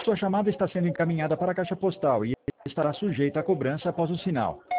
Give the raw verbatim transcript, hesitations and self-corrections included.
Sua chamada está sendo encaminhada para a caixa postal e estará sujeita a cobrança após o sinal.